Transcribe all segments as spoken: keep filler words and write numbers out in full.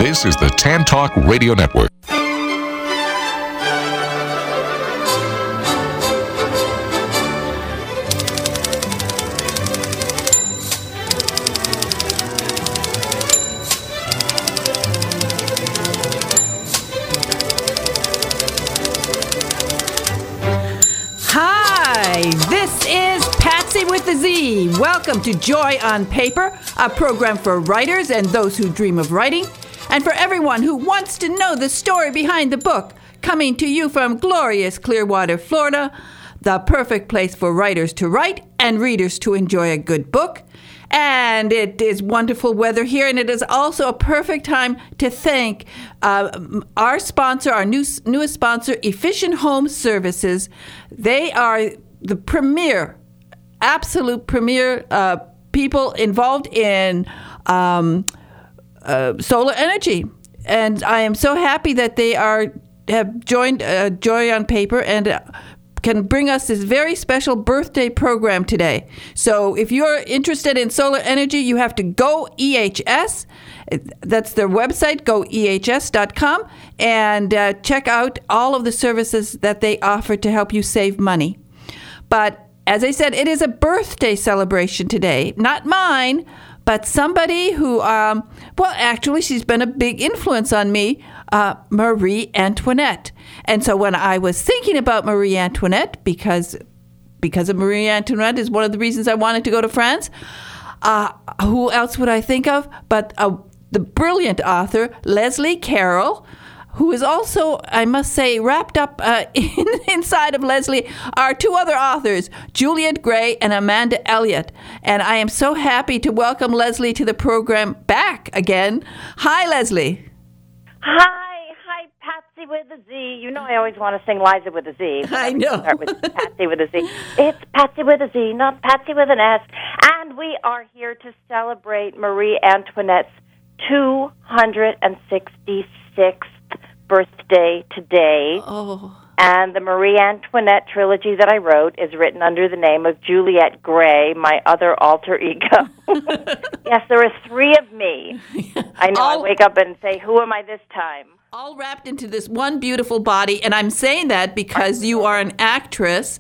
This is the Tan Talk Radio Network. Hi, this is Patsy with a Z. Welcome to Joy on Paper, a program for writers and those who dream of writing, and for everyone who wants to know the story behind the book. Coming to you from glorious Clearwater, Florida, the perfect place for writers to write and readers to enjoy a good book. And it is wonderful weather here, and it is also a perfect time to thank uh, our sponsor, our new, newest sponsor, Efficient Home Services. They are the premier, absolute premier uh, people involved in um, uh, solar energy. And I am so happy that they are have joined uh, Joy on Paper and uh, can bring us this very special birthday program today. So if you're interested in solar energy, you have to go E H S. That's their website, go E H S dot com, and uh, check out all of the services that they offer to help you save money. But as I said, it is a birthday celebration today. Not mine, but somebody who, um, well, actually, she's been a big influence on me, uh, Marie Antoinette. And so when I was thinking about Marie Antoinette, because because of Marie Antoinette is one of the reasons I wanted to go to France, uh, who else would I think of but uh, the brilliant author Leslie Carroll, who is also, I must say, wrapped up uh, in, inside of Leslie are two other authors, Juliet Gray and Amanda Elliott. And I am so happy to welcome Leslie to the program back again. Hi, Leslie. Hi, hi, Patsy with a Z. You know I always want to sing Liza with a Z. I know. Start with Patsy with a Z. It's Patsy with a Z, not Patsy with an S. And we are here to celebrate Marie Antoinette's two hundred sixty-sixth birthday today. Oh. And the Marie Antoinette trilogy that I wrote is written under the name of Juliet Gray, my other alter ego. Yes, there are three of me. I know. All, I wake up and say, who am I this time? All wrapped into this one beautiful body. And I'm saying that because you are an actress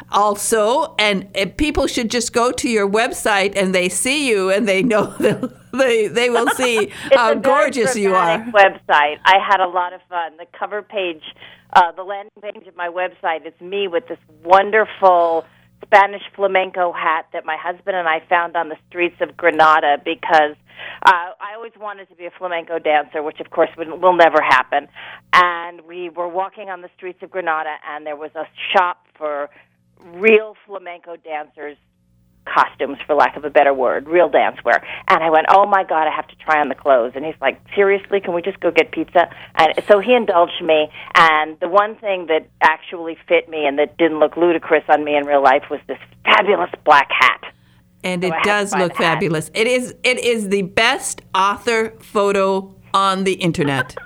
also, and uh, people should just go to your website and they see you and they know that they they will see how gorgeous you are. Website. I had a lot of fun. The cover page, uh, the landing page of my website, it's me with this wonderful Spanish flamenco hat that my husband and I found on the streets of Granada because uh, I always wanted to be a flamenco dancer, which of course will, will never happen. And we were walking on the streets of Granada, and there was a shop for real flamenco dancers' costumes, for lack of a better word, real dancewear. And I went, oh, my God, I have to try on the clothes. And he's like, seriously, can we just go get pizza? And so he indulged me. And the one thing that actually fit me and that didn't look ludicrous on me in real life was this fabulous black hat. And so it does look fabulous. It is, it is the best author photo on the Internet.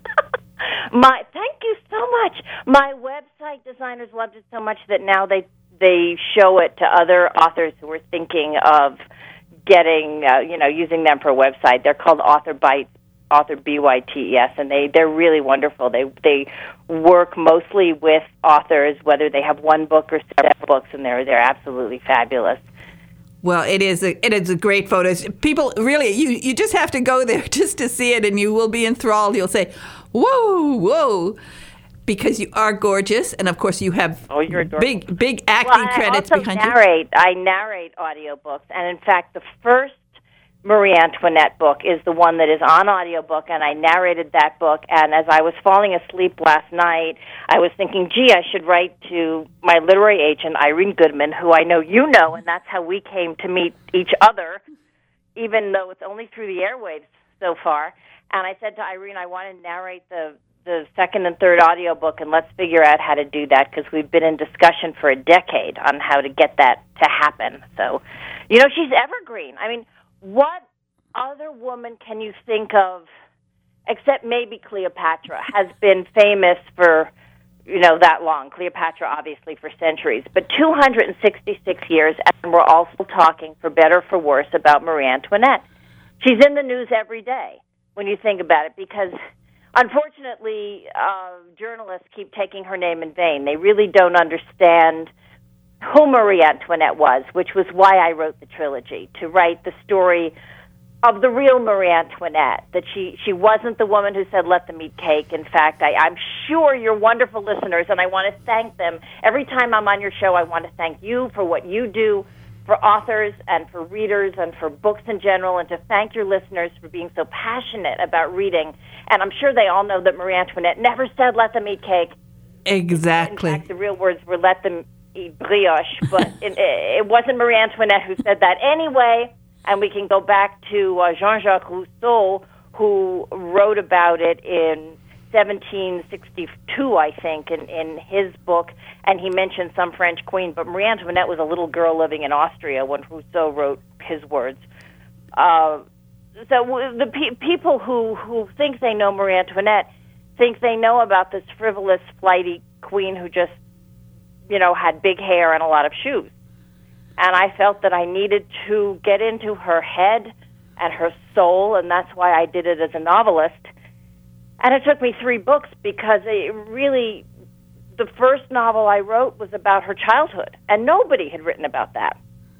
My Thank you so much. My website designers loved it so much that now they They show it to other authors who are thinking of getting, uh, you know, using them for a website. They're called Author Bytes, Author B Y T E S, and they, they're really wonderful. They they work mostly with authors, whether they have one book or several books, and they're they're absolutely fabulous. Well, it is a, it is a great photo. People, really, you, you just have to go there just to see it, and you will be enthralled. You'll say, whoa, whoa. Because you are gorgeous, and of course you have oh, you're big, big acting well, credits I also behind narrate, you. I narrate audiobooks, and in fact, the first Marie Antoinette book is the one that is on audiobook, and I narrated that book. And as I was falling asleep last night, I was thinking, gee, I should write to my literary agent, Irene Goodman, who I know you know, and that's how we came to meet each other, even though it's only through the airwaves so far. And I said to Irene, I want to narrate the the second and third audiobook, and let's figure out how to do that, because we've been in discussion for a decade on how to get that to happen. So, you know, she's evergreen. I mean, what other woman can you think of, except maybe Cleopatra, has been famous for, you know, that long? Cleopatra, obviously, for centuries. But two hundred sixty-six years, and we're also talking, for better or for worse, about Marie Antoinette. She's in the news every day. when you think about it, because unfortunately, uh, journalists keep taking her name in vain. They really don't understand who Marie Antoinette was, which was why I wrote the trilogy, to write the story of the real Marie Antoinette, that she, she wasn't the woman who said, let them eat cake. In fact, I, I'm sure you're wonderful listeners, and I want to thank them. Every time I'm on your show, I want to thank you for what you do for authors and for readers and for books in general, and to thank your listeners for being so passionate about reading. And I'm sure they all know that Marie Antoinette never said, let them eat cake. Exactly. In fact, the real words were, let them eat brioche. But it, it wasn't Marie Antoinette who said that anyway. And we can go back to uh, Jean-Jacques Rousseau, who wrote about it in seventeen sixty-two, I think, in, in his book, and he mentioned some French queen, but Marie Antoinette was a little girl living in Austria when Rousseau wrote his words. Uh, so the pe- people who, who think they know Marie Antoinette think they know about this frivolous, flighty queen who just, you know, had big hair and a lot of shoes. And I felt that I needed to get into her head and her soul, and that's why I did it as a novelist. And it took me three books because it really, the first novel I wrote was about her childhood, and nobody had written about that.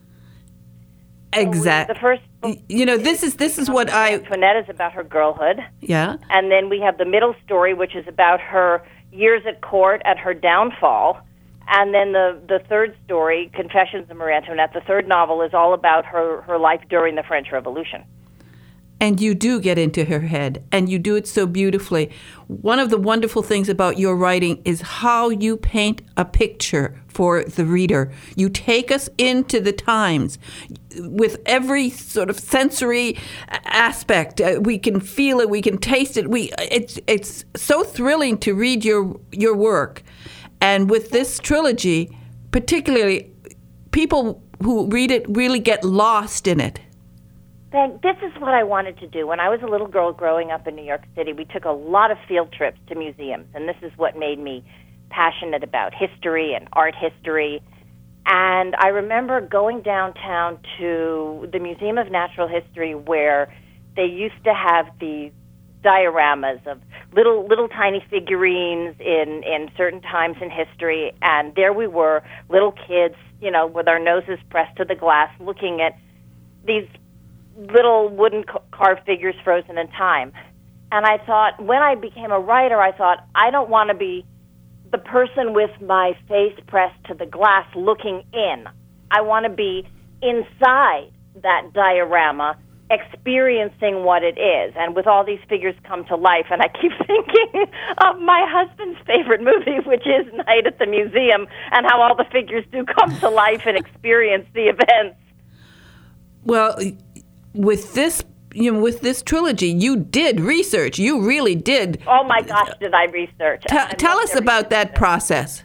Exactly. So the first book, you know, this is this is what I. Antoinette is about her girlhood. Yeah. And then we have the middle story, which is about her years at court and her downfall. And then the, the third story, Confessions of Marie Antoinette, the third novel, is all about her, her life during the French Revolution. And you do get into her head, and you do it so beautifully. One of the wonderful things about your writing is how you paint a picture for the reader. You take us into the times with every sort of sensory aspect. Uh, we can feel it, we can taste it. We it's it's so thrilling to read your your work. And with this trilogy, particularly, people who read it really get lost in it. Thank, this is what I wanted to do. When I was a little girl growing up in New York City, we took a lot of field trips to museums, and this is what made me passionate about history and art history. And I remember going downtown to the Museum of Natural History, where they used to have these dioramas of little little tiny figurines in, in certain times in history, and there we were, little kids, you know, with our noses pressed to the glass, looking at these little wooden carved figures frozen in time. And I thought, when I became a writer, I thought, I don't want to be the person with my face pressed to the glass looking in. I want to be inside that diorama, experiencing what it is. And with all these figures come to life, and I keep thinking of my husband's favorite movie, which is Night at the Museum, and how all the figures do come to life and experience the events. Well, with this, you know, with this trilogy, you did research. You really did. Oh my gosh, did I research? T- tell us about that process.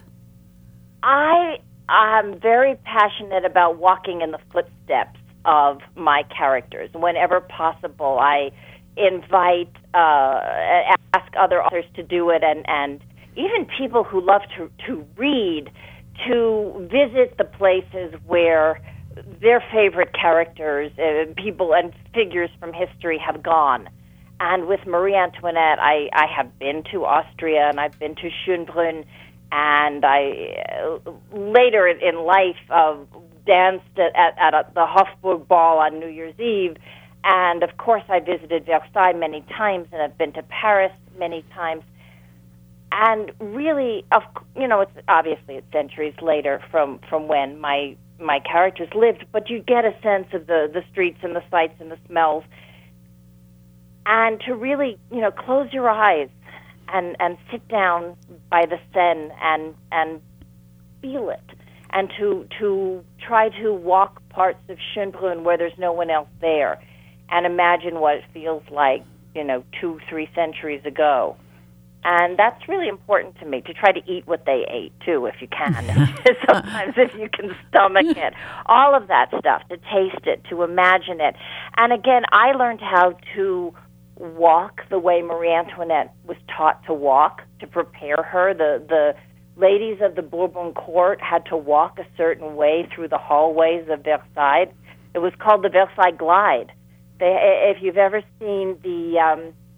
I am very passionate about walking in the footsteps of my characters. Whenever possible, I invite, uh, ask other authors to do it, and, and even people who love to, to read, to visit the places where their favorite characters, uh, people and figures from history have gone. And with Marie Antoinette, I, I have been to Austria, and I've been to Schönbrunn, and I uh, later in life uh, danced at, at, at a, the Hofburg Ball on New Year's Eve. And of course, I visited Versailles many times, and I've been to Paris many times. And really, of you know, it's obviously it's centuries later from, from when my my characters lived, but you get a sense of the, the streets and the sights and the smells. And to really, you know, close your eyes and, and sit down by the Seine and and feel it, and to to try to walk parts of Schönbrunn where there's no one else there, and imagine what it feels like, you know, two, three centuries ago. And that's really important to me, to try to eat what they ate, too, if you can. Sometimes if you can stomach it. All of that stuff, to taste it, to imagine it. And again, I learned how to walk the way Marie Antoinette was taught to walk, to prepare her. The, the ladies of the Bourbon court had to walk a certain way through the hallways of Versailles. It was called the Versailles Glide. They, if you've ever seen the... Um,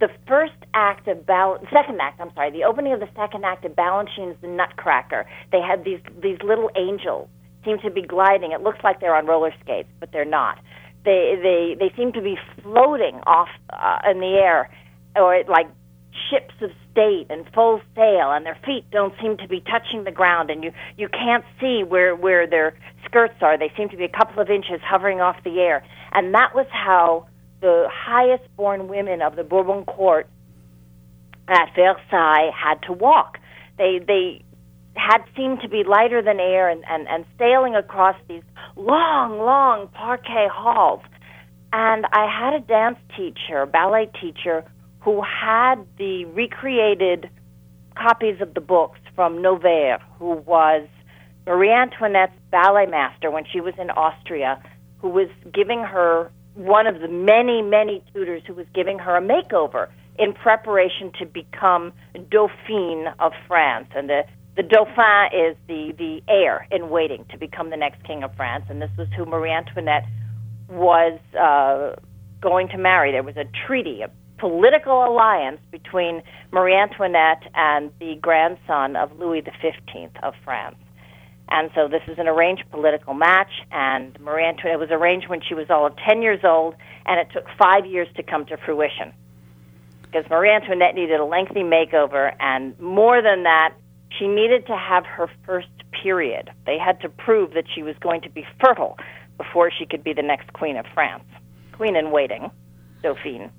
the first act of Bal- second act, I'm sorry, the opening of the second act of Balanchine's The Nutcracker, they had these these little angels seem to be gliding. It looks like they're on roller skates, but they're not. They they they seem to be floating off uh, in the air, or like ships of state and full sail, and their feet don't seem to be touching the ground, and you, you can't see where, where their skirts are. They seem to be a couple of inches hovering off the air. And that was how the highest-born women of the Bourbon court at Versailles had to walk. They they had seemed to be lighter than air and, and, and sailing across these long, long parquet halls. And I had a dance teacher, a ballet teacher, who had the recreated copies of the books from Noverre, who was Marie Antoinette's ballet master when she was in Austria, who was giving her one of the many, many tutors who was giving her a makeover in preparation to become Dauphine of France. And the, the Dauphin is the, the heir in waiting to become the next king of France. And this was who Marie Antoinette was uh, going to marry. There was a treaty, a political alliance between Marie Antoinette and the grandson of Louis the fifteenth of France. And so this is an arranged political match, and Marie Antoinette was arranged when she was all of ten years old, and it took five years to come to fruition. Because Marie Antoinette needed a lengthy makeover, and more than that, she needed to have her first period. They had to prove that she was going to be fertile before she could be the next queen of France. Queen in waiting, Dauphine.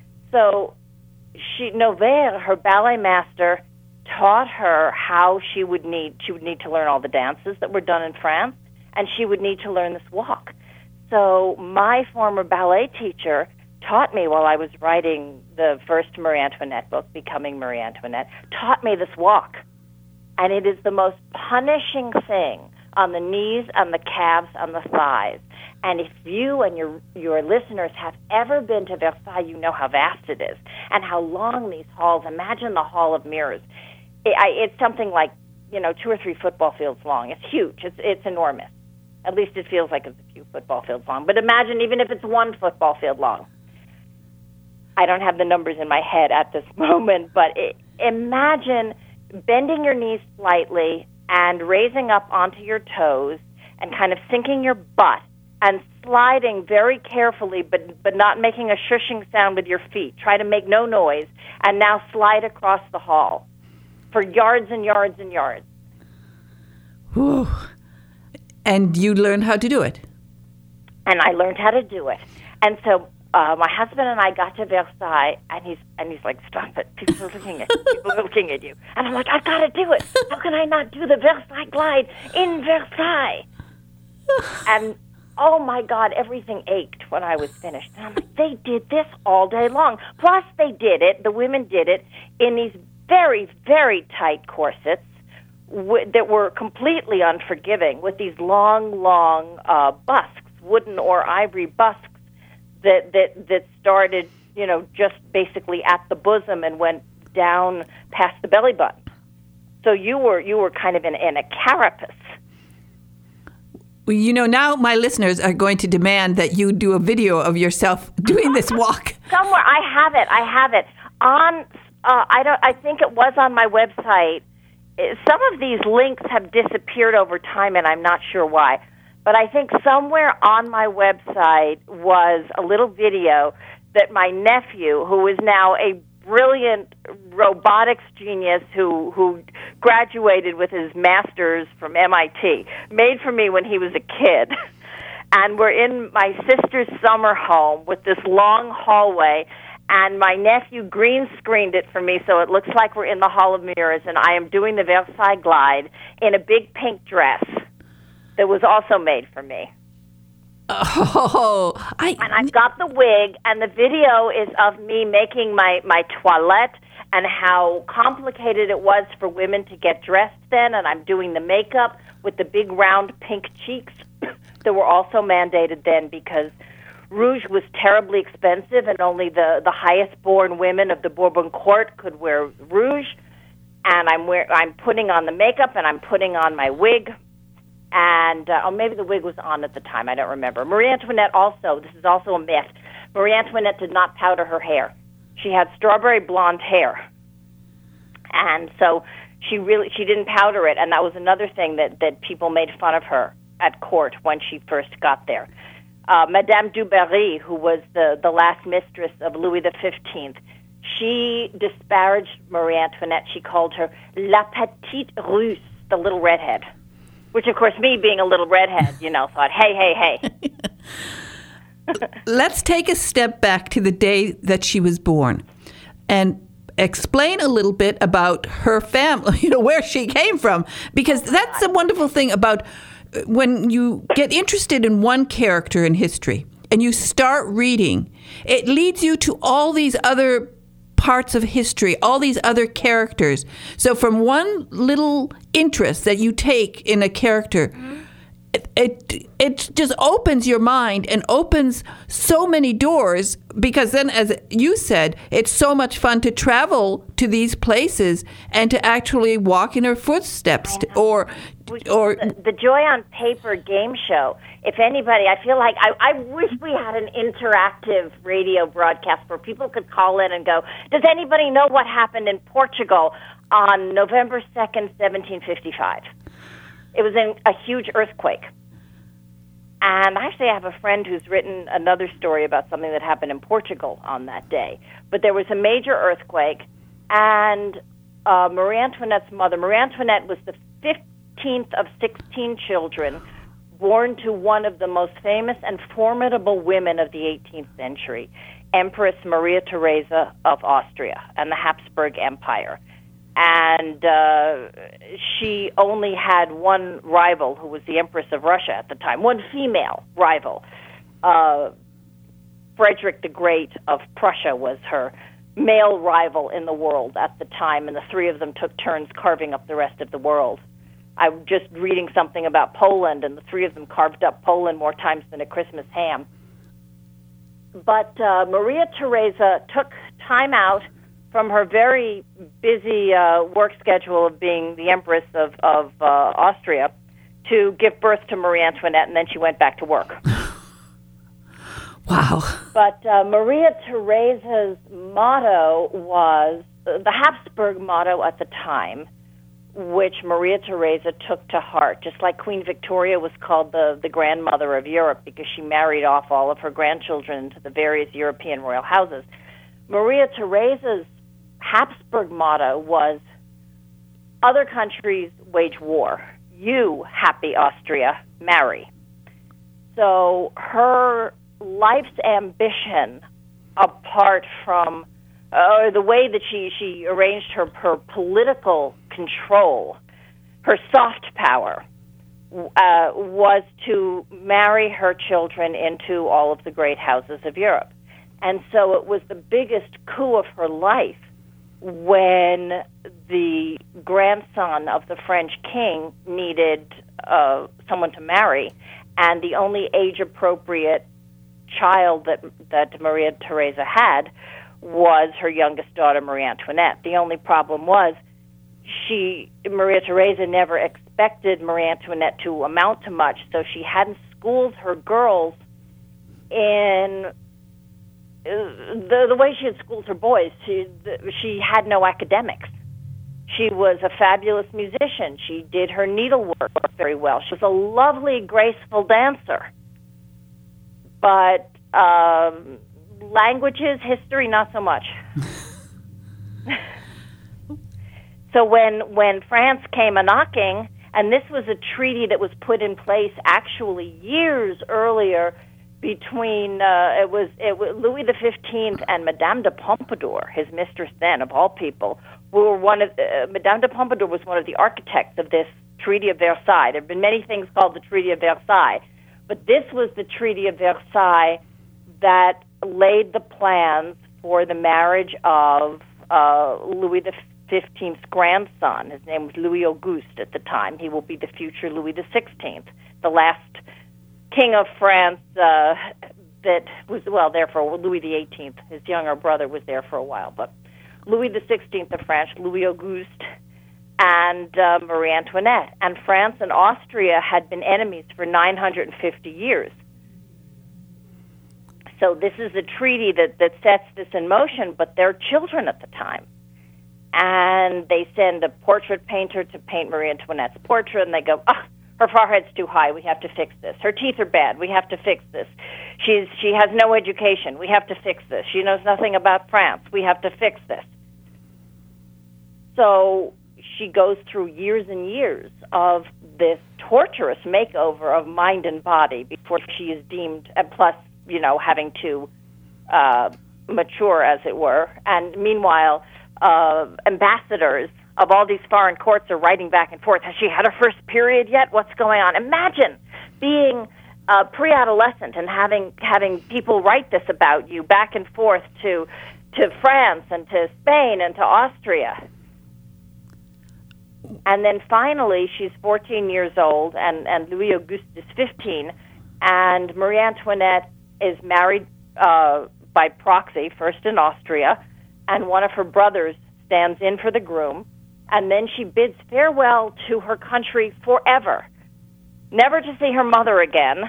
So she, Noverre, her ballet master, taught her how she would need she would need to learn all the dances that were done in France, and she would need to learn this walk. So my former ballet teacher taught me while I was writing the first Marie Antoinette book, Becoming Marie Antoinette, taught me this walk. And it is the most punishing thing on the knees, on the calves, on the thighs. And if you and your your listeners have ever been to Versailles, you know how vast it is and how long these halls. Imagine the Hall of Mirrors. It, I, it's something like, you know, two or three football fields long. It's huge. It's it's enormous. At least it feels like it's a few football fields long. But imagine even if it's one football field long. I don't have the numbers in my head at this moment, but it, imagine bending your knees slightly and raising up onto your toes and kind of sinking your butt and sliding very carefully, but but not making a shushing sound with your feet. Try to make no noise, and now slide across the hall for yards and yards and yards. Whew. And you learned how to do it? And I learned how to do it. And so uh, my husband and I got to Versailles, and he's and he's like, stop it. People are looking at you. People are looking at you. And I'm like, I've got to do it. How can I not do the Versailles glide in Versailles? And oh, my God, everything ached when I was finished. And I'm like, they did this all day long. Plus, they did it, the women did it, in these very, very tight corsets w- that were completely unforgiving, with these long, long uh, busks, wooden or ivory busks, that, that, that started, you know, just basically at the bosom and went down past the belly button. So you were you were kind of in, in a carapace. Well, you know, now my listeners are going to demand that you do a video of yourself doing this walk. Somewhere, I have it. I have it on. Uh, I don't. I think it was on my website. Some of these links have disappeared over time, and I'm not sure why. But I think somewhere on my website was a little video that my nephew, who is now a brilliant robotics genius who who graduated with his master's from M I T, made for me when he was a kid. And we're in my sister's summer home with this long hallway, and my nephew green screened it for me so it looks like we're in the Hall of Mirrors, and I am doing the Versailles glide in a big pink dress that was also made for me. Oh, I... And I've got the wig, and the video is of me making my, my toilette and how complicated it was for women to get dressed then, and I'm doing the makeup with the big round pink cheeks that were also mandated then because rouge was terribly expensive and only the, the highest-born women of the Bourbon court could wear rouge. And I'm wear, I'm putting on the makeup, and I'm putting on my wig. And, uh, or maybe the wig was on at the time, I don't remember. Marie Antoinette also, this is also a myth, Marie Antoinette did not powder her hair. She had strawberry blonde hair. And so she really she didn't powder it, and that was another thing that, that people made fun of her at court when she first got there. Uh, Madame du Barry, who was the, the last mistress of Louis the fifteenth, she disparaged Marie Antoinette. She called her La Petite Russe, the little redhead, which, of course, me being a little redhead, you know, thought, hey, hey, hey. Let's take a step back to the day that she was born and explain a little bit about her family, you know, where she came from, because that's a wonderful thing about when you get interested in one character in history and you start reading, it leads you to all these other parts of history, all these other characters. So from one little interest that you take in a character, It, it it just opens your mind and opens so many doors, because then, as you said, it's so much fun to travel to these places and to actually walk in her footsteps, to, or or the, the Joy on Paper game show. If anybody, I feel like I, I wish we had an interactive radio broadcast where people could call in and go, does anybody know what happened in Portugal on November second, seventeen fifty-five? It was in a huge earthquake. And actually, I have a friend who's written another story about something that happened in Portugal on that day. But there was a major earthquake, and uh, Marie Antoinette's mother, Marie Antoinette was the fifteenth of sixteen children born to one of the most famous and formidable women of the eighteenth century, Empress Maria Theresa of Austria and the Habsburg Empire. And uh, she only had one rival, who was the Empress of Russia at the time, one female rival. Uh, Frederick the Great of Prussia was her male rival in the world at the time, and the three of them took turns carving up the rest of the world. I'm just reading something about Poland, and the three of them carved up Poland more times than a Christmas ham. But uh, Maria Theresa took time out from her very busy uh, work schedule of being the Empress of, of uh, Austria to give birth to Marie Antoinette, and then she went back to work. Wow. But uh, Maria Theresa's motto was, uh, the Habsburg motto at the time, which Maria Theresa took to heart, just like Queen Victoria was called the, the grandmother of Europe because she married off all of her grandchildren to the various European royal houses. Maria Theresa's Habsburg motto was, other countries wage war. You, happy Austria, marry. So her life's ambition, apart from uh, the way that she, she arranged her, her political control, her soft power, uh, was to marry her children into all of the great houses of Europe. And so it was the biggest coup of her life when the grandson of the French king needed uh, someone to marry, and the only age-appropriate child that that Maria Theresa had was her youngest daughter, Marie Antoinette. The only problem was she Maria Theresa never expected Marie Antoinette to amount to much, so she hadn't schooled her girls in the the way she had schooled her boys. She the, she had no academics. She was a fabulous musician. She did her needlework very well. She was a lovely, graceful dancer. But um, languages, history, not so much. So when when France came a-knocking, and this was a treaty that was put in place actually years earlier between, uh, it was it was Louis the fifteenth and Madame de Pompadour, his mistress then, of all people, were one of, uh, Madame de Pompadour was one of the architects of this Treaty of Versailles. There have been many things called the Treaty of Versailles, but this was the Treaty of Versailles that laid the plans for the marriage of uh, Louis the fifteenth's grandson. His name was Louis Auguste at the time. He will be the future Louis the sixteenth, the last king of France uh, that was, well, there for Louis the eighteenth. His younger brother was there for a while, but Louis the sixteenth of France, Louis Auguste, and uh, Marie Antoinette. And France and Austria had been enemies for nine hundred fifty years. So this is the treaty that, that sets this in motion, but they're children at the time. And they send a portrait painter to paint Marie Antoinette's portrait, and they go, oh, her forehead's too high, we have to fix this. Her teeth are bad, we have to fix this. She's, she has no education, we have to fix this. She knows nothing about France, we have to fix this. So she goes through years and years of this torturous makeover of mind and body before she is deemed, and plus, you know, having to uh, mature, as it were. And meanwhile, uh, ambassadors of all these foreign courts are writing back and forth. Has she had her first period yet? What's going on? Imagine being uh, pre-adolescent and having having people write this about you back and forth to to France and to Spain and to Austria. And then finally, she's fourteen years old, and, and Louis Auguste is fifteen, and Marie Antoinette is married uh, by proxy, first in Austria, and one of her brothers stands in for the groom, and then she bids farewell to her country forever, never to see her mother again,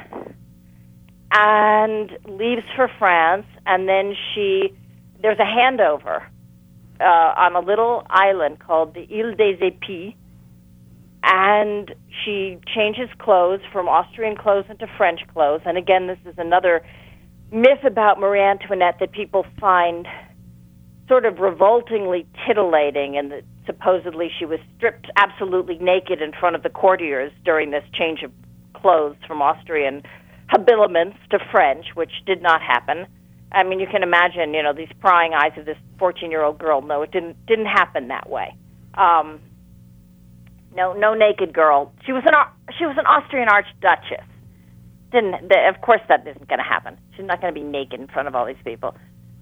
and leaves for France, and then she, there's a handover uh, on a little island called the Ile des Épis, and she changes clothes from Austrian clothes into French clothes. And again, this is another myth about Marie Antoinette that people find sort of revoltingly titillating, and that supposedly she was stripped absolutely naked in front of the courtiers during this change of clothes from Austrian habiliments to French, which did not happen. I mean, you can imagine, you know, these prying eyes of this fourteen-year-old girl. No, it didn't didn't happen that way. Um, no, no naked girl. She was an she was an Austrian archduchess. Didn't the, of course that isn't going to happen. She's not going to be naked in front of all these people.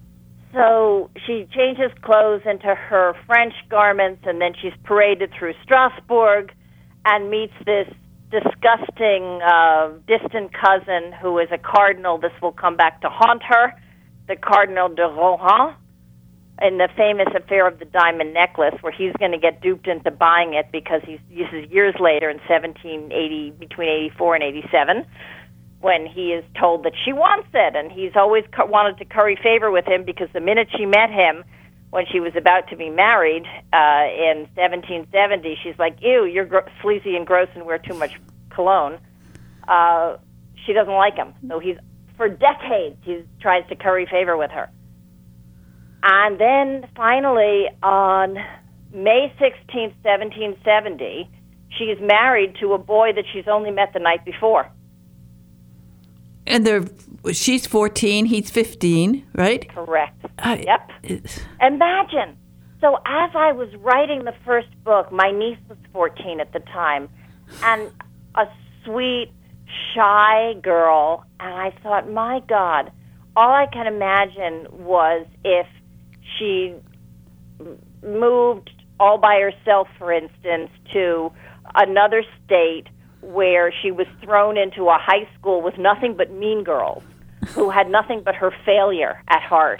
So she changes clothes into her French garments, and then she's paraded through Strasbourg and meets this disgusting, uh, distant cousin who is a cardinal. This will come back to haunt her, the Cardinal de Rohan, in the famous affair of the diamond necklace, where he's going to get duped into buying it because he's, this is years later in seventeen eighty, between eighty-four and eighty-seven, when he is told that she wants it, and he's always cu- wanted to curry favor with him because the minute she met him, when she was about to be married uh, in seventeen seventy, she's like, ew, you're gr- sleazy and gross and wear too much cologne. Uh, she doesn't like him. So he's, for decades, he tries to curry favor with her. And then finally, on May sixteenth, seventeen seventy, she is married to a boy that she's only met the night before. And they're, she's fourteen, he's fifteen, right? Correct. I, yep. It's... Imagine. So as I was writing the first book, my niece was fourteen at the time, and a sweet, shy girl, and I thought, my God, all I can imagine was if she moved all by herself, for instance, to another state where she was thrown into a high school with nothing but mean girls who had nothing but her failure at heart.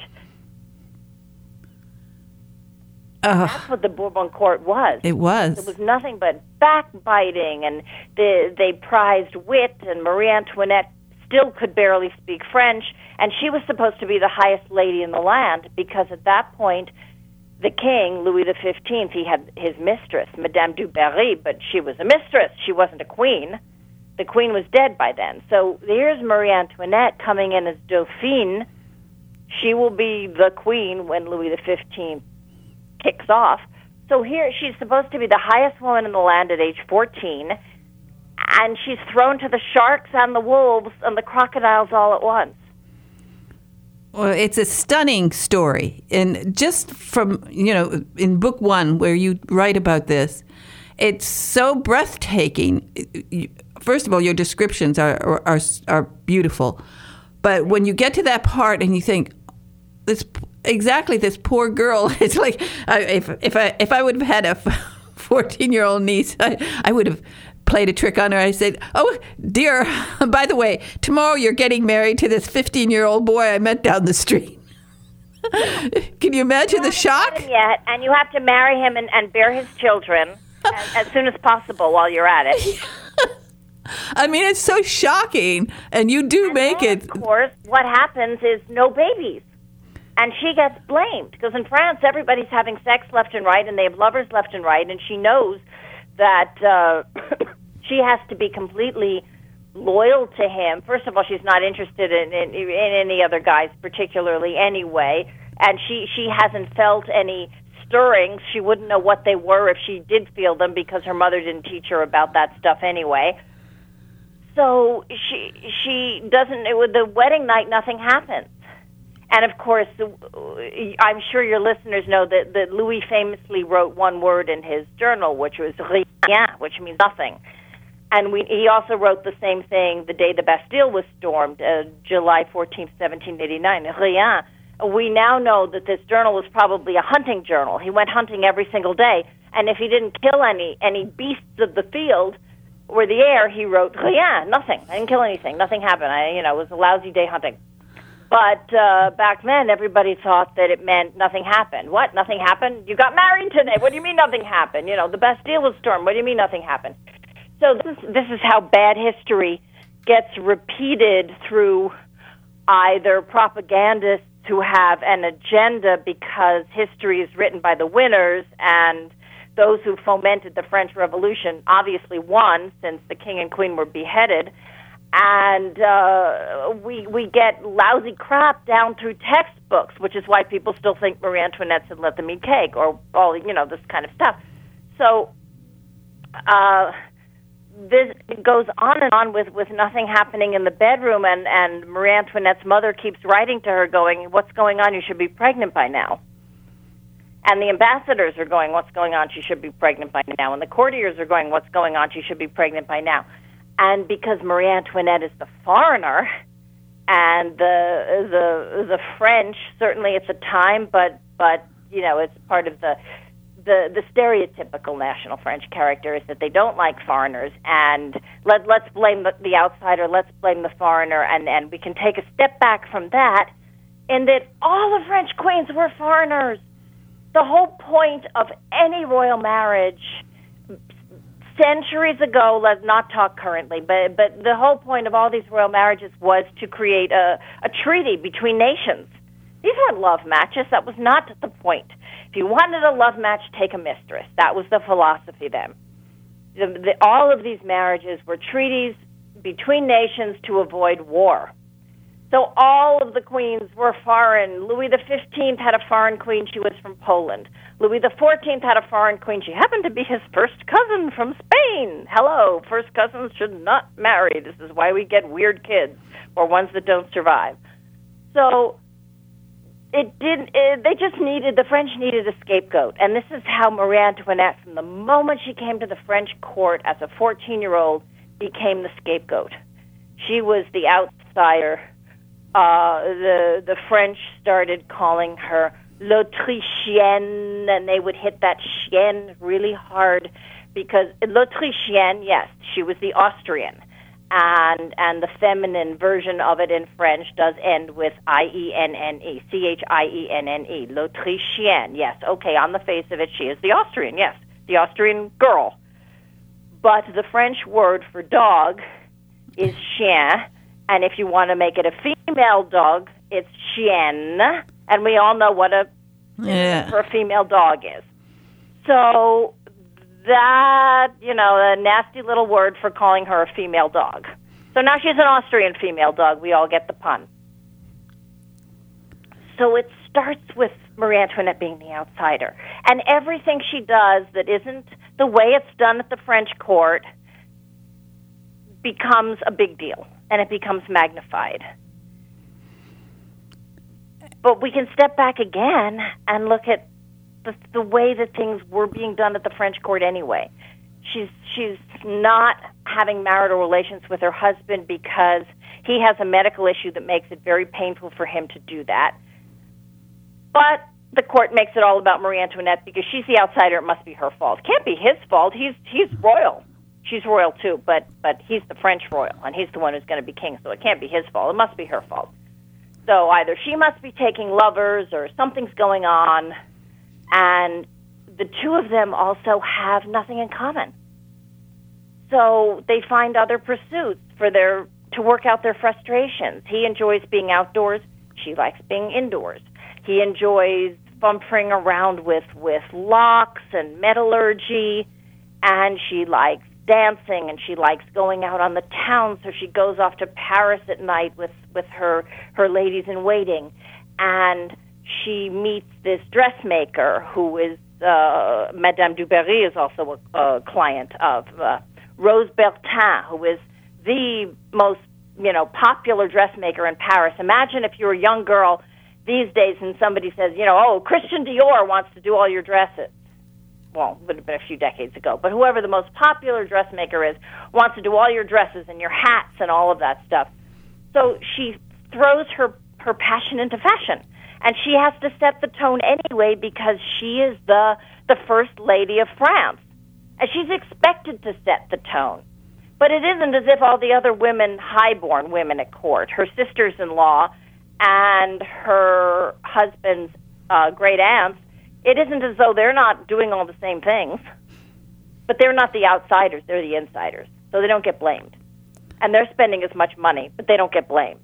Uh, That's what the Bourbon court was. It was. It was nothing but backbiting, and the, they prized wit, and Marie Antoinette still could barely speak French, and she was supposed to be the highest lady in the land because at that point, the king, Louis the fifteenth, he had his mistress, Madame du Barry, but she was a mistress. She wasn't a queen. The queen was dead by then. So here's Marie Antoinette coming in as Dauphine. She will be the queen when Louis the fifteenth kicks off. So here she's supposed to be the highest woman in the land at age fourteen, and she's thrown to the sharks and the wolves and the crocodiles all at once. Well, it's a stunning story. And just from, you know, in book one where you write about this, it's so breathtaking. First of all, your descriptions are are, are beautiful. But when you get to that part and you think, this exactly this poor girl, it's like, I, if if I if I would have had a fourteen-year-old niece, I, I would have played a trick on her. I said, oh, dear, by the way, tomorrow you're getting married to this fifteen-year-old boy I met down the street. Can you imagine you the shock? Yet, and you have to marry him and, and bear his children as, as soon as possible while you're at it. I mean, it's so shocking, and you do and make then, it. Of course, what happens is no babies. And she gets blamed because in France, everybody's having sex left and right, and they have lovers left and right, and she knows that uh, she has to be completely loyal to him. First of all, she's not interested in, in, in any other guys particularly anyway, and she, she hasn't felt any stirrings. She wouldn't know what they were if she did feel them because her mother didn't teach her about that stuff anyway. So she she doesn't, it, with the wedding night, nothing happens. And, of course, I'm sure your listeners know that, that Louis famously wrote one word in his journal, which was rien, which means nothing. And we, he also wrote the same thing the day the Bastille was stormed, uh, July fourteenth, seventeen eighty-nine, rien. We now know that this journal was probably a hunting journal. He went hunting every single day, and if he didn't kill any, any beasts of the field or the air, he wrote rien, nothing. I didn't kill anything. Nothing happened. I, you know, it was a lousy day hunting. But uh, back then, everybody thought that it meant nothing happened. What? Nothing happened? You got married today. What do you mean nothing happened? You know, the Bastille was stormed. What do you mean nothing happened? So this is, this is how bad history gets repeated through either propagandists who have an agenda because history is written by the winners, and those who fomented the French Revolution obviously won since the king and queen were beheaded. And uh, we we get lousy crap down through textbooks, which is why people still think Marie Antoinette said let them eat cake, or all, you know, this kind of stuff. So uh, this goes on and on with, with nothing happening in the bedroom, and, and Marie Antoinette's mother keeps writing to her going, what's going on? You should be pregnant by now. And the ambassadors are going, what's going on? She should be pregnant by now. And the courtiers are going, what's going on? She should be pregnant by now. And because Marie Antoinette is the foreigner, and the the the French, certainly at the time, but but you know, it's part of the the the stereotypical national French character is that they don't like foreigners, and let let's blame the, the outsider, let's blame the foreigner, and and we can take a step back from that, in that all the French queens were foreigners. The whole point of any royal marriage centuries ago, let's not talk currently, but but the whole point of all these royal marriages was to create a, a treaty between nations. These weren't love matches. That was not the point. If you wanted a love match, take a mistress. That was the philosophy then. The, the, all of these marriages were treaties between nations to avoid war. So all of the queens were foreign. Louis the fifteenth had a foreign queen. She was from Poland. Louis the fourteenth had a foreign queen. She happened to be his first cousin from Spain. Hello, first cousins should not marry. This is why we get weird kids or ones that don't survive. So it did. It, they just needed, the French needed a scapegoat. And this is how Marie Antoinette, from the moment she came to the French court as a fourteen-year-old, became the scapegoat. She was the outsider. Uh, the the French started calling her l'Autrichienne, and they would hit that chien really hard because l'Autrichienne, yes, she was the Austrian, and and the feminine version of it in French does end with I E N N E, C H I E N N E, l'Autrichienne, yes, okay, on the face of it, she is the Austrian, yes, the Austrian girl. But the French word for dog is chien, and if you want to make it a female dog, it's chienne. And we all know what a yeah. for a female dog is. So that, you know, a nasty little word for calling her a female dog. So now she's an Austrian female dog. We all get the pun. So it starts with Marie Antoinette being the outsider. And everything she does that isn't the way it's done at the French court becomes a big deal, and it becomes magnified. But we can step back again and look at the, the way that things were being done at the French court anyway. She's she's not having marital relations with her husband because he has a medical issue that makes it very painful for him to do that. But the court makes it all about Marie Antoinette because she's the outsider. It must be her fault. It can't be his fault. He's he's royal. She's royal too, but but he's the French royal, and he's the one who's going to be king, so it can't be his fault. It must be her fault. So either she must be taking lovers or something's going on, and the two of them also have nothing in common. so they find other pursuits for their to work out their frustrations. He enjoys being outdoors. She likes being indoors. He enjoys bumpering around with, with locks and metallurgy, and she likes dancing, and she likes going out on the town, so she goes off to Paris at night with, with her, her ladies-in-waiting. And she meets this dressmaker who is, uh, Madame Dubarry is also a, a client of uh, Rose Bertin, who is the most, you know, popular dressmaker in Paris. Imagine if you're a young girl these days and somebody says, you know, oh, Christian Dior wants to do all your dresses. Well, it would have been a few decades ago, but whoever the most popular dressmaker is wants to do all your dresses and your hats and all of that stuff. So she throws her, her passion into fashion, and she has to set the tone anyway because she is the the first lady of France, and she's expected to set the tone. But it isn't as if all the other women, high-born women at court, her sisters-in-law and her husband's uh, great aunts, it isn't as though they're not doing all the same things. But they're not the outsiders, they're the insiders. So they don't get blamed. And they're spending as much money, but they don't get blamed.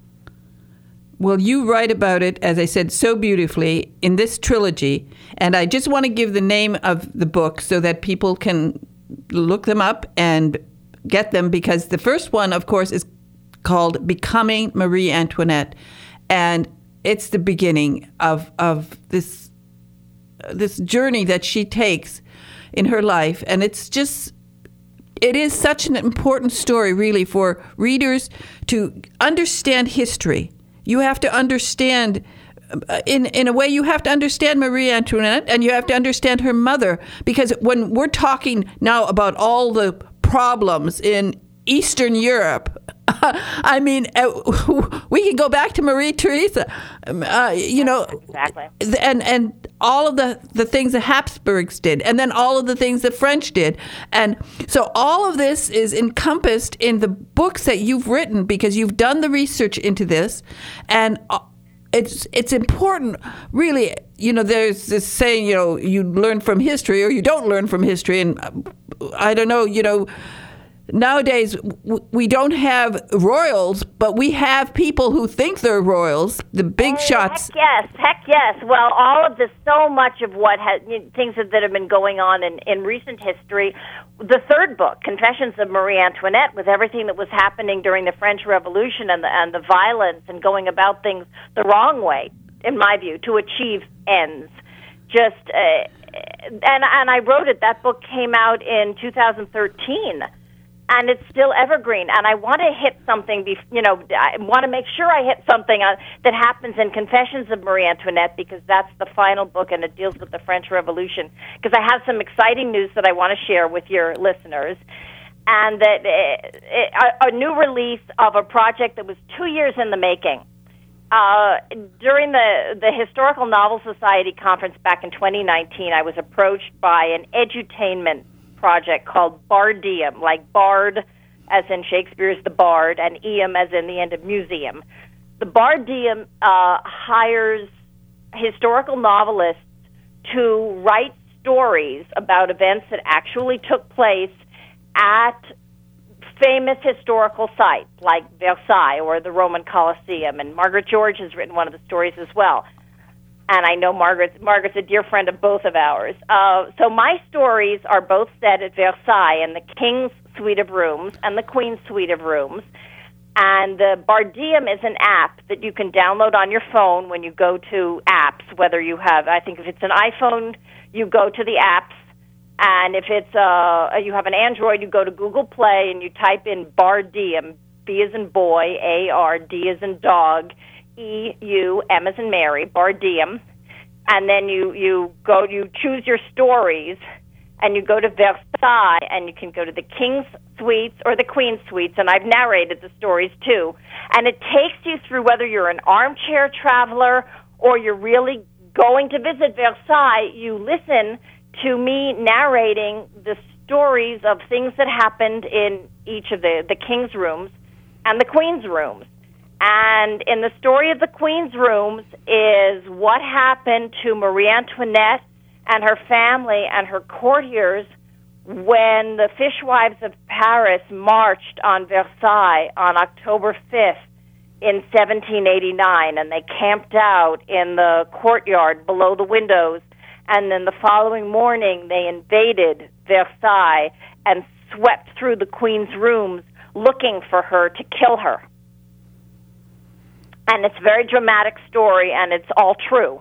Well, you write about it, as I said, so beautifully in this trilogy. And I just want to give the name of the book so that people can look them up and get them, because the first one, of course, is called Becoming Marie Antoinette. And it's the beginning of of this this journey that she takes in her life. And it's just, it is such an important story, really, for readers to understand history. You have to understand, in in a way, you have to understand Marie Antoinette, and you have to understand her mother, because when we're talking now about all the problems in Eastern Europe, I mean, uh, we can go back to Marie Theresa, uh, you know, exactly, and and all of the, the things the Habsburgs did, and then all of the things the French did. And so all of this is encompassed in the books that you've written, because you've done the research into this. And it's it's important, really. You know, there's this saying, you know, you learn from history or you don't learn from history. And I don't know, you know, nowadays, we don't have royals, but we have people who think they're royals, the big oh, shots. Heck yes, heck yes. Well, all of this, so much of what has, you know, things that have been going on in, in recent history. The third book, Confessions of Marie Antoinette, with everything that was happening during the French Revolution and the, and the violence and going about things the wrong way, in my view, to achieve ends. Just, uh, and, and I wrote it. That book came out in two thousand thirteen. And it's still evergreen. And I want to hit something, you know, I want to make sure I hit something on, that happens in Confessions of Marie Antoinette, because that's the final book and it deals with the French Revolution. Because I have some exciting news that I want to share with your listeners. And that it, it, a, a new release of a project that was two years in the making. Uh, during the, the Historical Novel Society conference back in twenty nineteen, I was approached by an edutainment project called Bardium, like Bard as in Shakespeare's The Bard, and Eum as in the end of museum. The Bardium uh, hires historical novelists to write stories about events that actually took place at famous historical sites like Versailles or the Roman Colosseum, and Margaret George has written one of the stories as well. And I know Margaret, Margaret's a dear friend of both of ours. Uh, so my stories are both set at Versailles in the King's Suite of Rooms and the Queen's Suite of Rooms. And the Bardium is an app that you can download on your phone when you go to apps, whether you have, I think if it's an iPhone, you go to the apps. And if it's uh, you have an Android, you go to Google Play and you type in Bardium, B as in boy, A R D as in dog, E U M as in Mary, Bardium, and then you, you go, you choose your stories, and you go to Versailles, and you can go to the King's Suites or the Queen's Suites, and I've narrated the stories too, and it takes you through whether you're an armchair traveler or you're really going to visit Versailles. You listen to me narrating the stories of things that happened in each of the, the King's rooms and the Queen's rooms. And in the story of the Queen's rooms is what happened to Marie Antoinette and her family and her courtiers when the Fishwives of Paris marched on Versailles on October fifth in seventeen eighty-nine, and they camped out in the courtyard below the windows, and then the following morning they invaded Versailles and swept through the Queen's rooms looking for her to kill her. And it's a very dramatic story, and it's all true.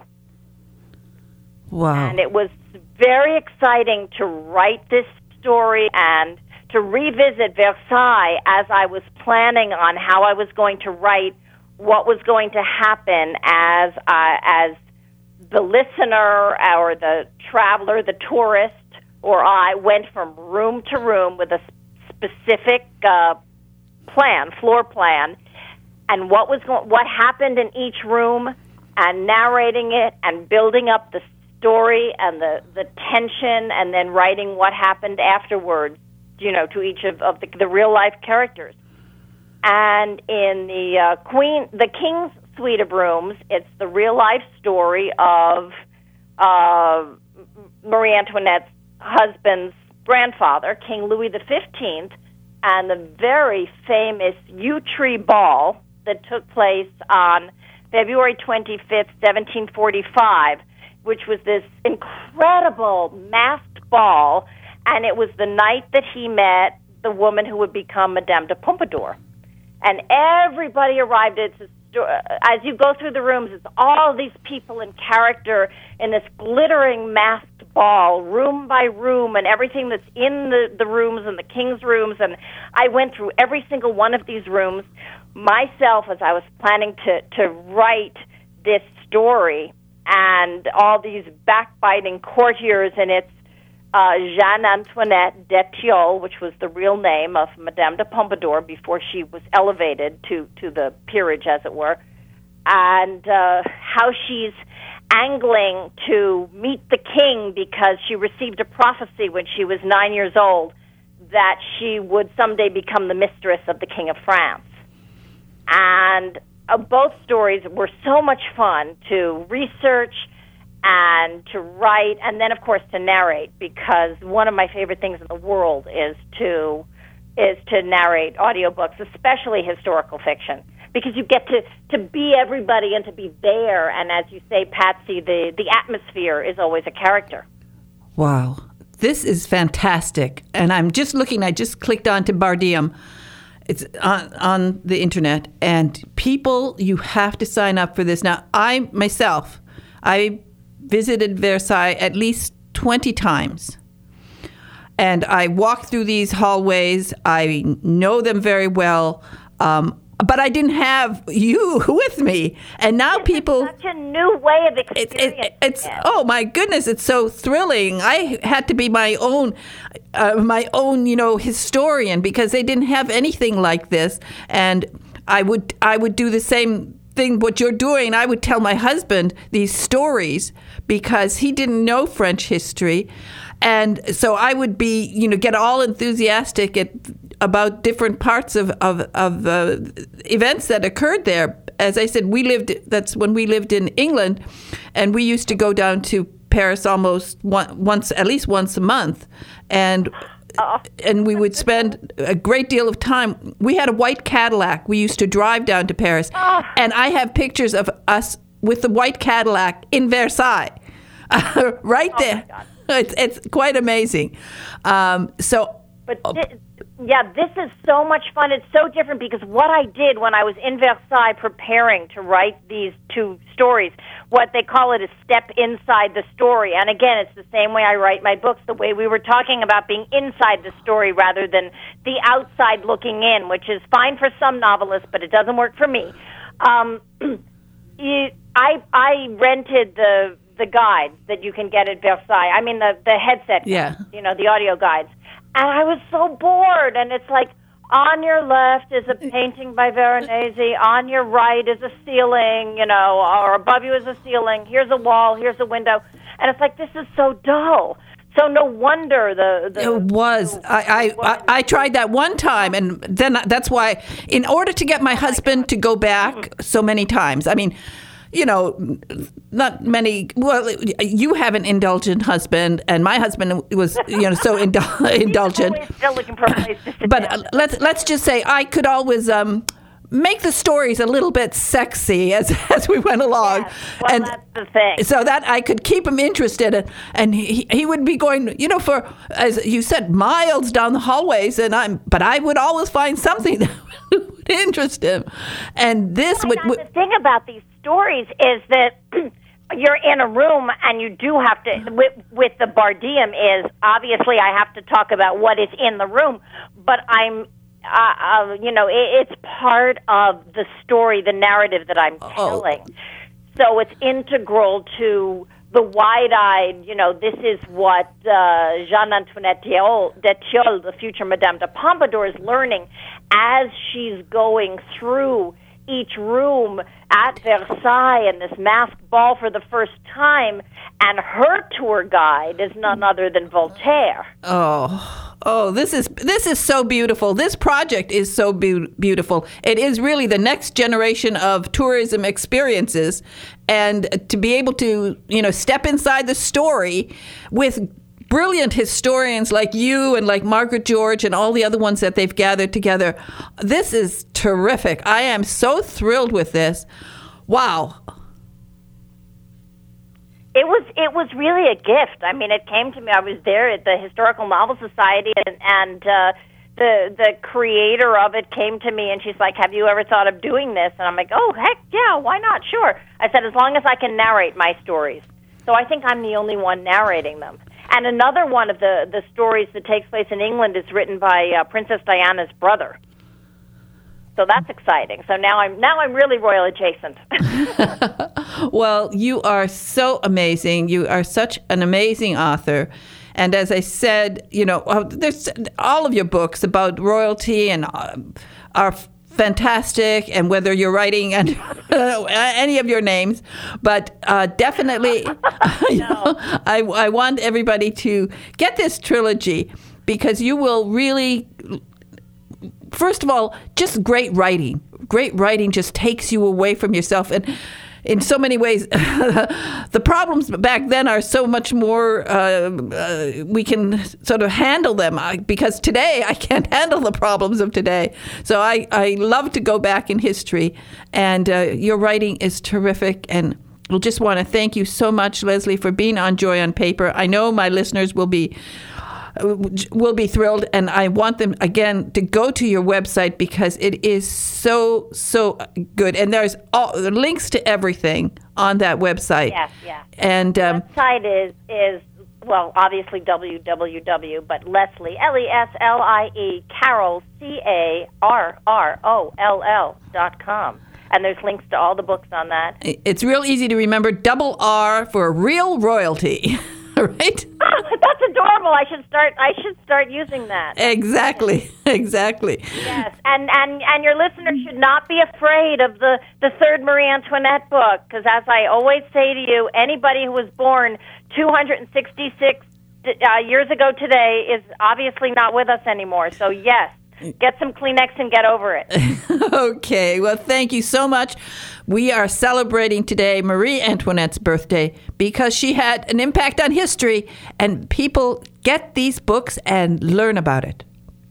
Wow. And it was very exciting to write this story and to revisit Versailles as I was planning on how I was going to write what was going to happen as uh, as the listener or the traveler, the tourist, or I went from room to room with a specific uh, plan, floor plan, and what was go- what happened in each room, and narrating it and building up the story and the, the tension, and then writing what happened afterwards, you know, to each of, of the, the real-life characters. And in the uh, Queen, the King's Suite of Rooms, it's the real-life story of uh, Marie Antoinette's husband's grandfather, King Louis the fifteenth, and the very famous Yew Tree Ball that took place on February twenty-fifth, seventeen forty-five, which was this incredible masked ball, and it was the night that he met the woman who would become Madame de Pompadour. And everybody arrived. It's a sto- as you go through the rooms, it's all these people in character in this glittering masked ball, room by room, and everything that's in the, the rooms and the king's rooms. And I went through every single one of these rooms myself as I was planning to, to write this story, and all these backbiting courtiers, and it's uh, Jeanne Antoinette d'Etioles, which was the real name of Madame de Pompadour before she was elevated to, to the peerage, as it were, and uh, how she's angling to meet the king because she received a prophecy when she was nine years old that she would someday become the mistress of the King of France. And uh, both stories were so much fun to research and to write, and then, of course, to narrate, because one of my favorite things in the world is to is to narrate audiobooks, especially historical fiction, because you get to, to be everybody and to be there, and as you say, Patsy, the, the atmosphere is always a character. Wow. This is fantastic. And I'm just looking, I just clicked on to Bardium. It's on, on the internet, and people, you have to sign up for this. Now, I myself, I visited Versailles at least twenty times, and I walk through these hallways. I know them very well, um, but I didn't have you with me. And now This people... is such a new way of experiencing it, it, it's it. Oh my goodness, it's so thrilling. I had to be my own uh, my own you know historian, because they didn't have anything like this, and I would I would do the same thing what you're doing. I would tell my husband these stories because he didn't know French history, and so I would be you know get all enthusiastic at about different parts of of, of uh, events that occurred there. As I said, we lived, that's when we lived in England, and we used to go down to Paris almost one, once, at least once a month, and Oh. and we would spend a great deal of time. We had a white Cadillac. We used to drive down to Paris, Oh. and I have pictures of us with the white Cadillac in Versailles, uh, right Oh, there. my God. It's it's quite amazing. Um, so. But thi- yeah, this is so much fun. It's so different because what I did when I was in Versailles preparing to write these two stories, what they call it is step inside the story. And again, it's the same way I write my books, the way we were talking about being inside the story rather than the outside looking in, which is fine for some novelists, but it doesn't work for me. Um, you, I I rented the the guides that you can get at Versailles. I mean the the headset, Yeah. you know, the audio guides. And I was so bored, and it's like, on your left is a painting by Veronese, on your right is a ceiling, you know, or above you is a ceiling, here's a wall, here's a window. And it's like, this is so dull. So no wonder the... the It was. the- I, I, I, I tried that one time, and then that's why, in order to get my husband to go back so many times, I mean, you know, not many. Well, you have an indulgent husband, and my husband was, you know, so indul- indulgent. He's always still looking for a place to sit But down. let's let's just say I could always um, make the stories a little bit sexy as as we went along. Yes. Well, and that's the thing. so that I could keep him interested, and, and he he would be going, you know, for, as you said, miles down the hallways, and I'm but I would always find something that would interest him, and this Oh would, my God, would the thing about these stories is that you're in a room and you do have to, with, with the Bardium is, obviously I have to talk about what is in the room, but I'm, uh, uh, you know, it, it's part of the story, the narrative that I'm telling. Oh. So it's integral to the wide-eyed, you know, this is what uh, Jeanne-Antoinette d'Etioles, the future Madame de Pompadour, is learning as she's going through each room at Versailles and this masked ball for the first time, and her tour guide is none other than Voltaire. Oh, oh, this is this is so beautiful. This project is so be- beautiful. It is really the next generation of tourism experiences, and to be able to, you know, step inside the story with brilliant historians like you and like Margaret George and all the other ones that they've gathered together. This is terrific. I am so thrilled with this. Wow. It was it was really a gift. I mean, it came to me. I was there at the Historical Novel Society, and, and uh, the the creator of it came to me, and she's like, "Have you ever thought of doing this?" And I'm like, "Oh, heck yeah, why not? Sure." I said, "As long as I can narrate my stories." So I think I'm the only one narrating them. And another one of the, the stories that takes place in England is written by uh, Princess Diana's brother. So that's exciting. So now I'm now I'm really royal adjacent. Well, you are so amazing. You are such an amazing author. And as I said, you know, uh, there's all of your books about royalty and uh, are fantastic, and whether you're writing and any of your names, but uh, definitely, you know, I, I want everybody to get this trilogy, because you will really, first of all, just great writing. Great writing just takes you away from yourself, and in so many ways, the problems back then are so much more, uh, uh, we can sort of handle them, I, because today I can't handle the problems of today. So I, I love to go back in history, and uh, your writing is terrific, and we'll just want to thank you so much, Leslie, for being on Joy on Paper. I know my listeners will be will be thrilled, and I want them, again, to go to your website, because it is so, so good. And there's all the links to everything on that website. Yes, yeah. And um, the website is, is, well, obviously w w w, but Leslie, L E S L I E, Carroll, C A R R O L L dot com. And there's links to all the books on that. It's real easy to remember, double R for real royalty. Right? Oh, that's adorable. I should start. I should start using that. Exactly. Exactly. Yes, and and and your listeners should not be afraid of the the third Marie Antoinette book, because as I always say to you, anybody who was born two hundred sixty-six uh, years ago today is obviously not with us anymore. So yes. Get some Kleenex and get over it. Okay. Well, thank you so much. We are celebrating today Marie Antoinette's birthday, because she had an impact on history, and people get these books and learn about it.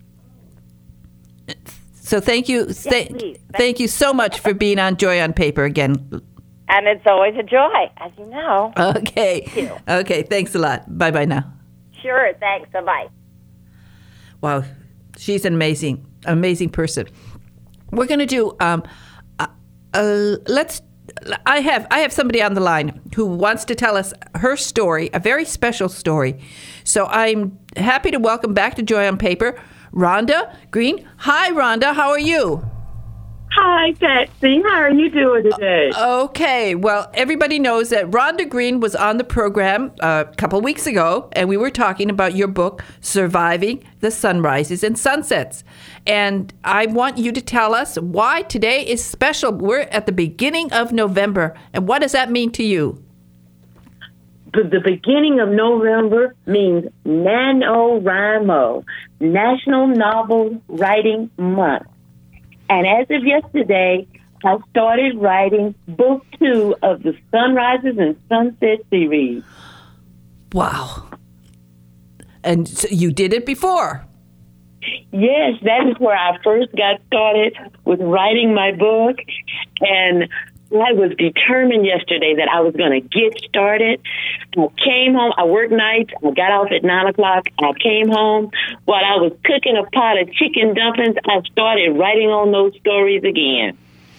So thank you. Yes, th- please. Thank you so much for being on Joy on Paper again. And it's always a joy, as you know. Okay. Thank you. Okay. Thanks a lot. Bye-bye now. Sure. Thanks. Bye-bye. Wow. She's an amazing, amazing person. We're going to do, um, uh, uh, let's, I have I have somebody on the line who wants to tell us her story, a very special story. So I'm happy to welcome back to Joy on Paper, Rhonda Green. Hi, Rhonda. How are you? Hi, Patsy. How are you doing today? Okay. Well, everybody knows that Rhonda Green was on the program uh, a couple weeks ago, and we were talking about your book, Surviving the Sunrises and Sunsets. And I want you to tell us why today is special. We're at the beginning of November, and what does that mean to you? The, the beginning of November means NaNoWriMo, National Novel Writing Month. And as of yesterday, I started writing book two of the Sunrises and Sunset series. Wow. And so you did it before. Yes, that is where I first got started with writing my book. And I was determined yesterday that I was going to get started. I came home. I worked nights. I got off at nine o'clock. I came home. While I was cooking a pot of chicken dumplings, I started writing on those stories again.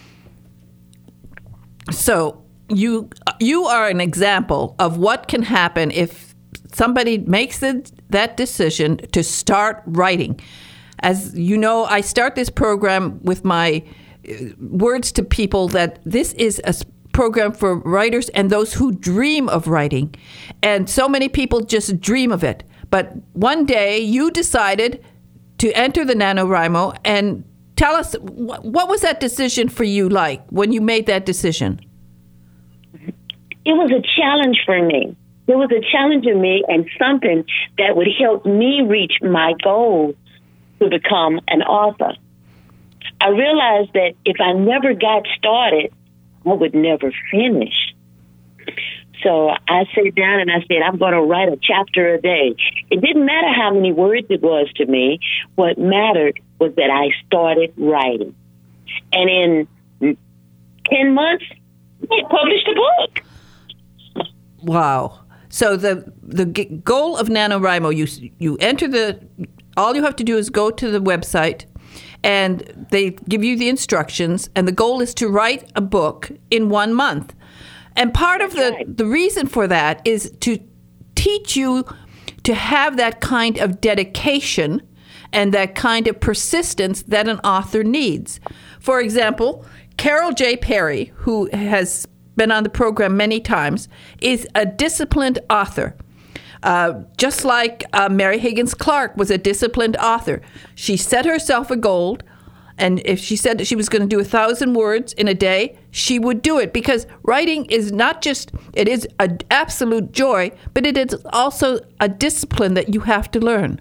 So you you are an example of what can happen if somebody makes the, that decision to start writing. As you know, I start this program with my words to people that this is a program for writers and those who dream of writing. And so many people just dream of it. But one day you decided to enter the NaNoWriMo, and tell us, what was that decision for you like when you made that decision? It was a challenge for me. It was a challenge for me and something that would help me reach my goal to become an author. I realized that if I never got started, I would never finish. So I sat down and I said, I'm going to write a chapter a day. It didn't matter how many words it was to me. What mattered was that I started writing. And in ten months, I published a book. Wow. So the the goal of NaNoWriMo, you you enter the, all you have to do is go to the website, and they give you the instructions, and the goal is to write a book in one month. And part of the, right. the reason for that is to teach you to have that kind of dedication and that kind of persistence that an author needs. For example, Carol J. Perry, who has been on the program many times, is a disciplined author. Uh, just like uh, Mary Higgins Clark was a disciplined author. She set herself a goal, and if she said that she was going to do a thousand words in a day, she would do it, because writing is not just, it is an absolute joy, but it is also a discipline that you have to learn.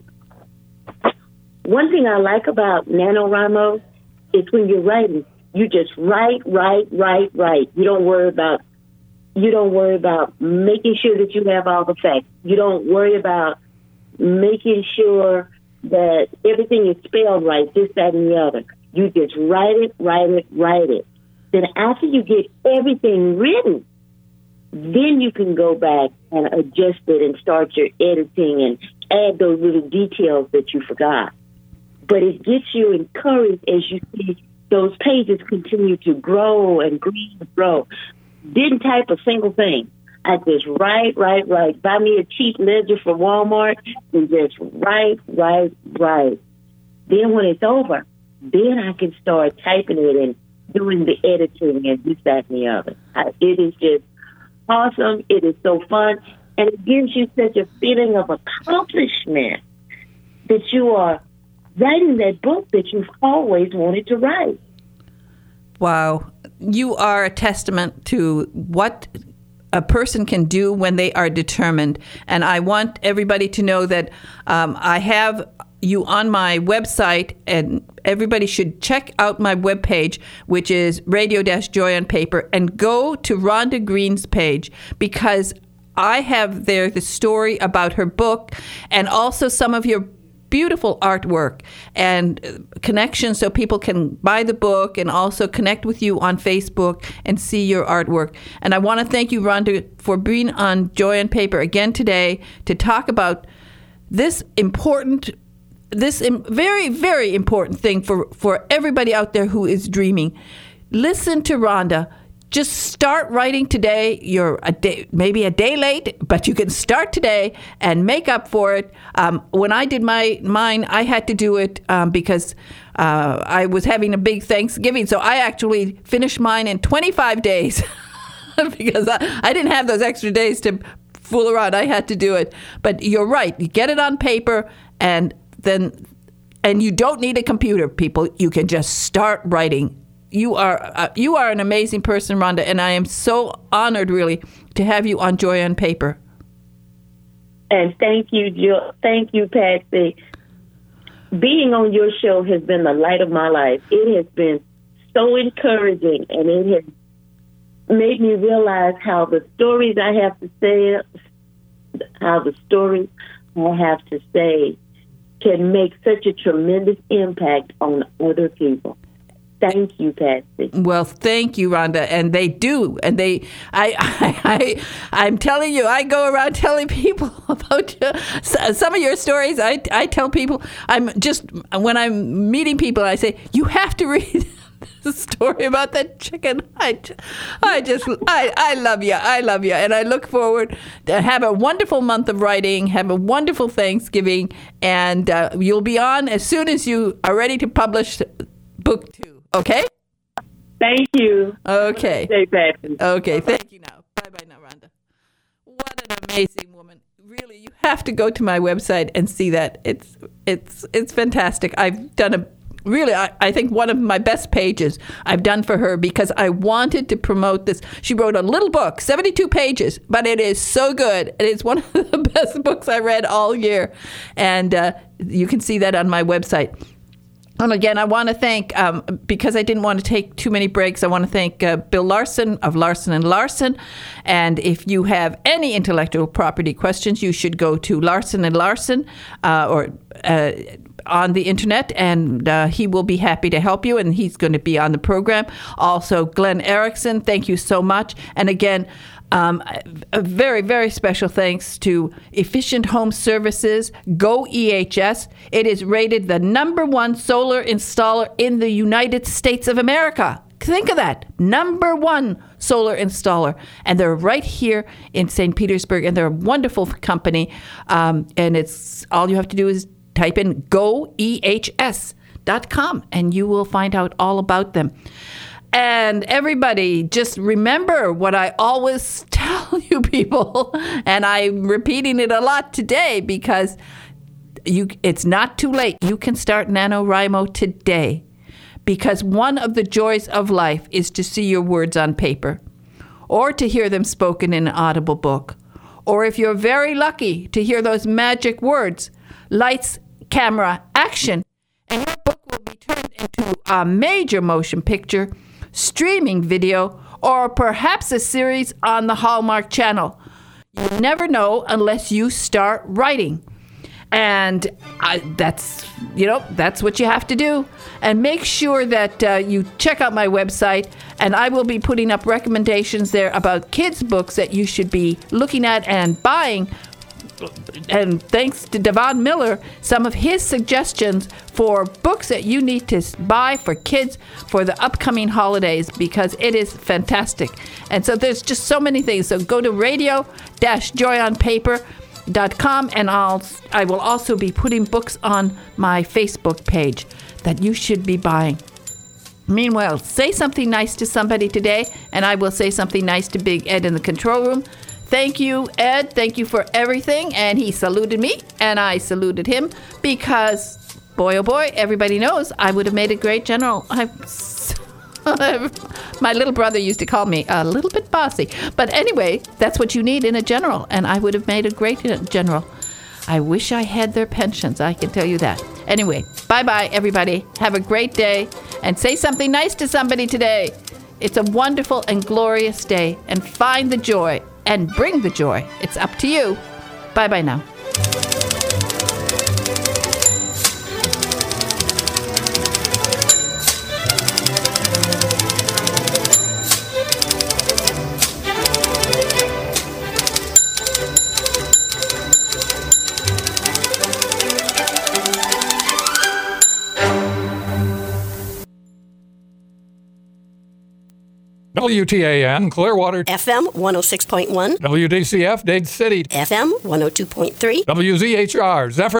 One thing I like about NaNoWriMo is when you're writing, you just write, write, write, write. You don't worry about You don't worry about making sure that you have all the facts. You don't worry about making sure that everything is spelled right, this, that, and the other. You just write it, write it, write it. Then after you get everything written, then you can go back and adjust it and start your editing and add those little details that you forgot. But it gets you encouraged as you see those pages continue to grow and grow and grow. Didn't type a single thing. I just write, write, write. Buy me a cheap ledger from Walmart and just write, write, write. Then when it's over, then I can start typing it and doing the editing and this, that, and the other. I, it is just awesome. It is so fun. And it gives you such a feeling of accomplishment that you are writing that book that you've always wanted to write. Wow. You are a testament to what a person can do when they are determined. And I want everybody to know that um, I have you on my website, and everybody should check out my webpage, which is Radio Joy on Paper, and go to Rhonda Green's page, because I have there the story about her book and also some of your beautiful artwork and connections, so people can buy the book and also connect with you on Facebook and see your artwork. And I want to thank you, Rhonda, for being on Joy on Paper again today to talk about this important, this very, very important thing for, for everybody out there who is dreaming. Listen to Rhonda. Just start writing today. You're a day, maybe a day late, but you can start today and make up for it. Um, when I did my mine, I had to do it um, because uh, I was having a big Thanksgiving. So I actually finished mine in twenty-five days because I, I didn't have those extra days to fool around. I had to do it. But you're right. You get it on paper, and then, and you don't need a computer, people. You can just start writing. You are uh, you are an amazing person, Rhonda, and I am so honored, really, to have you on Joy on Paper. And thank you, Jill. Thank you, Patsy. Being on your show has been the light of my life. It has been so encouraging, and it has made me realize how the stories I have to say, how the stories I have to say can make such a tremendous impact on other people. Thank you, Patsy. Well, thank you, Rhonda. And they do. And they, I, I, I, I'm telling you, I go around telling people about you, some of your stories. I, I tell people, I'm just, when I'm meeting people, I say, you have to read the story about that chicken. I, I just, I, I love you. I love you. And I look forward to have a wonderful month of writing, have a wonderful Thanksgiving, and uh, you'll be on as soon as you are ready to publish book two. Okay? Thank you. Okay. Stay Patsy. Okay, thank you now. Bye-bye now, Rhonda. What an amazing woman. Really, you have to go to my website and see that. It's it's it's fantastic. I've done a really, I, I think one of my best pages I've done for her because I wanted to promote this. She wrote a little book, seventy-two pages, but it is so good. It is one of the best books I read all year. And uh, you can see that on my website. And again, I want to thank, um, because I didn't want to take too many breaks, I want to thank uh, Bill Larson of Larson and Larson. And if you have any intellectual property questions, you should go to Larson and Larson uh, or uh, on the internet, and uh, he will be happy to help you, and he's going to be on the program. Also, Glenn Erickson, thank you so much. And again, Um, a very, very special thanks to Efficient Home Services, Go E H S. It is rated the number one solar installer in the United States of America. Think of that. Number one solar installer. And they're right here in Saint Petersburg, and they're a wonderful company. Um, and it's all you have to do is type in go E H S dot com, and you will find out all about them. And everybody, just remember what I always tell you people, and I'm repeating it a lot today because you, it's not too late. You can start NaNoWriMo today because one of the joys of life is to see your words on paper or to hear them spoken in an audible book. Or if you're very lucky to hear those magic words, lights, camera, action, and your book will be turned into a major motion picture, streaming video, or perhaps a series on the Hallmark Channel. You never know unless you start writing. And I, that's, you know, that's what you have to do. And make sure that uh, you check out my website, and I will be putting up recommendations there about kids' books that you should be looking at and buying. And thanks to Devon Miller, some of his suggestions for books that you need to buy for kids for the upcoming holidays, because it is fantastic. And so there's just so many things. So go to radio dash joy on paper dot com, and I'll I will also be putting books on my Facebook page that you should be buying. Meanwhile, say something nice to somebody today, and I will say something nice to Big Ed in the control room. Thank you, Ed. Thank you for everything. And he saluted me, and I saluted him because, boy, oh boy, everybody knows I would have made a great general. I, my little brother used to call me a little bit bossy. But anyway, that's what you need in a general, and I would have made a great general. I wish I had their pensions, I can tell you that. Anyway, bye-bye, everybody. Have a great day, and say something nice to somebody today. It's a wonderful and glorious day, and find the joy. And bring the joy. It's up to you. Bye-bye now. W T A N, Clearwater. F M one oh six point one. W D C F, Dade City. F M one oh two point three. W Z H R, Zephyr.